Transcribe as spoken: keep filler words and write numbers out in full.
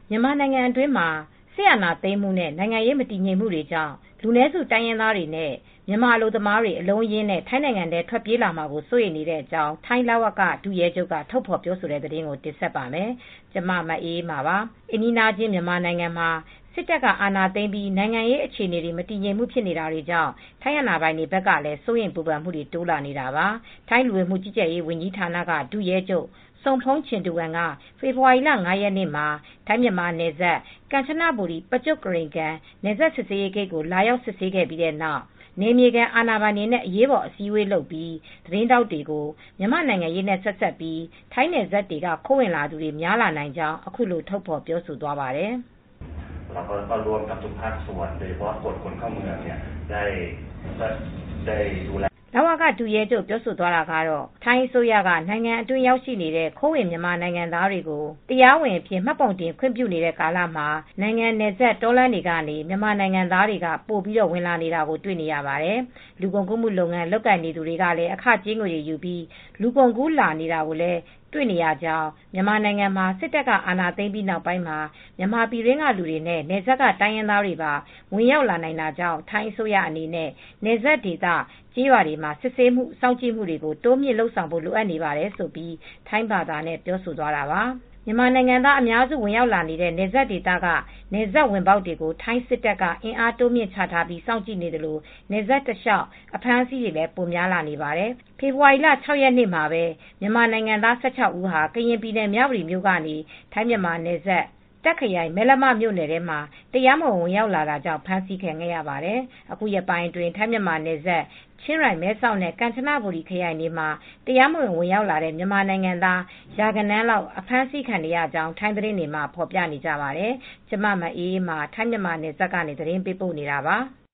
မြန်မာနိုင်ငံအတွင်းမှာစစ်အာဏာသိမ်းမှုနဲ့နိုင်ငံရေးမတည်ငြိမ်မှုတွေကြောင့်လူနည်းစုတိုင်းရင်းသားတွေနဲ့မြန်မာအလုပ်သမားတွေအလုံးအရင်းနဲ့ထိုင်းနိုင်ငံထဲထွက်ပြေးလာမှာကိုစိုးရိမ်နေတဲ့အကြောင်းထိုင်းလဝကဒုရဲချုပ်ကထုတ်ဖော်ပြောဆိုတဲ့သတင်းကိုတင်ဆက်ပါမယ်။ကျမမအေးအေးမာပါ။အိမ်နီးချင်းမြန်မာနိုင်ငံမှာစစ်တပ်ကအာဏာသိမ်းပြီးနိုင်ငံရေးအခြေအနေတွေမတည်ငြိမ်မှုဖြစ်နေတာတွေကြောင့်ထိုင်းအာဏာပိုင်တွေဘက်ကလည်းစိုးရိမ်ပူပန်မှုတွေတိုးလာနေတာပါ။ထိုင်းလူဝင်မှုကြီးကြပ်ရေးဝန်ကြီးဌာနကဒုရဲချုပ်စုံဖုံးချင်တူဝမ်ကဖေဖေါ်ဝါရီလ ၅ ရက်နေ့မှာထိုင်းမြန်မာနယ်စပ်ကမ်ချနဘူရီပကျွတ်ကရိန်ကန်နယ်စပ်စစ်ဆေးရေးဂိတ်ကိုလာရောက်စစ်ဆေးခဲ့ပြီးတဲ့နောက်နယ်မြေခံအာဏာပိုင်တွေနဲ့အရေးပေါ်အစည်းအဝေးလုပ်ပြီးသတင်းထောက်တွေကိုမြန်မာနိုင်ငံရေးနဲ့ဆက်စပ်ပြီးထိုင်းနယ်စပ်တွေကခိုးဝင်လာသူတွေများလာနိုင်ကြောင်းအခုလိုထုတ်ဖော်ပြောဆိုသွားပါတယ်။เราก็รวมกับทุกภาคส่วนโดยเฉพาะตรวจคนเข้าเมืองเนี่ยได้ได้ดูแลလဝကဒုရဲချုပ်ပြောဆိုသွားတာကတော့ထိုင်းအစိုးရကနိုင်ငံအတွင်းရောက်ရှိနေတဲ့ခိုးဝင်မြန်မာနိုင်ငံသားတွေကိုတရားဝင်အဖြစ်မှတ်ပုံတင်ခွင့်ပြုနေတဲ့ကာလမှာနိုင်ငံနယ်စပ်တောလမ်းတွေကနေမြန်မာနိုင်ငံသားတွေကပိုပြီးဝင်လာနေတာကိုတွေ့နေရပါတယ်။လူကုန်ကူးမှုလုပ်ငန်းလုပ်ကိုင်နေသူတွေကလည်းအခကြေးငွေတွေယူပြီးလူကုန်ကူးလာနေတာကိုလည်းတွေ့နေရကြောင်းမြန်မာနိုင်ငံမှာစစ်တပ်ကအာဏာသိမ်းပြီးနောက်ပိုင်းမှာမြန်မာပြည်တွင်းကလူတွေနဲ့နယ်စပ်ကတိုင်းရင်းသားတွေပါဝင်ရောက်လာနိုင်တာကြောင့်ထိုင်းအစိုးရအနေနဲ့နယ်စပ်ဒေသကျေးရွာတွေမှာစစ်ဆေးမှုစောင့်ကြည့်မှုတွေကိုတိုးမြင့်လုပ်ဆောင်ဖို့လိုအပ်နေပါတယ်ဆိုပြီးထိုင်းဘာသာနဲ့ပြောဆိုသွားတာပါ။မြန်မာနိုင်ငံသားအများစုဝင်ရောက်လာနေတဲ့နယ်စပ်ဒေသကနယ်စပ်ဝင်ပေါက်တွေကိုထိုင်းစစ်တပ်ကအင်အားတိုးမြင့်ချထားပြီးစောင့်ကြည့်နေသလိုနယ်စပ်တလျှောက်အဖမ်းအဆီးတွေလည်းပိုများလာနေပါတယ်။ဖေဖေါ်ဝါရီလ ၆ ရက်နေ့မှာပဲမြန်မာနိုင်ငံသား ၁၆ ဦးဟာကရင်ပြည်နယ်မြဝတီမြို့ကနေထိုင်းမြန်မာနယ်စပ်တာ့ခရိုင်မယ်လမမြို့နယ်ထဲမှာတရားမဝင်ဝင်ရောက်လာတာကြောင့်ဖမ်းဆီးခံခဲ့ရပါတယ်။အခုရက်ပိုင်းအတွင်းထိုင်းမြန်မာနယ်စပ်ချင်းရိုင်မဲဆောက်နဲ့ကမ်ချနဘူရီခရိုင်တွေမှာတရားမဝင်ဝင်ရောက်လာတဲ့မြန်မာနိုင်ငံသားရာဂဏန်းလောက်အဖမ်းဆီးခံနေရကြောင်းထိုင်းသတင်းတွေမှာဖော်ပြနေကြပါတယ်။ကျမမအေးအေးမာထိုင်းမြန်မာနယ်စပ်ကနေသတင်းပေးပို့နေတာပါ။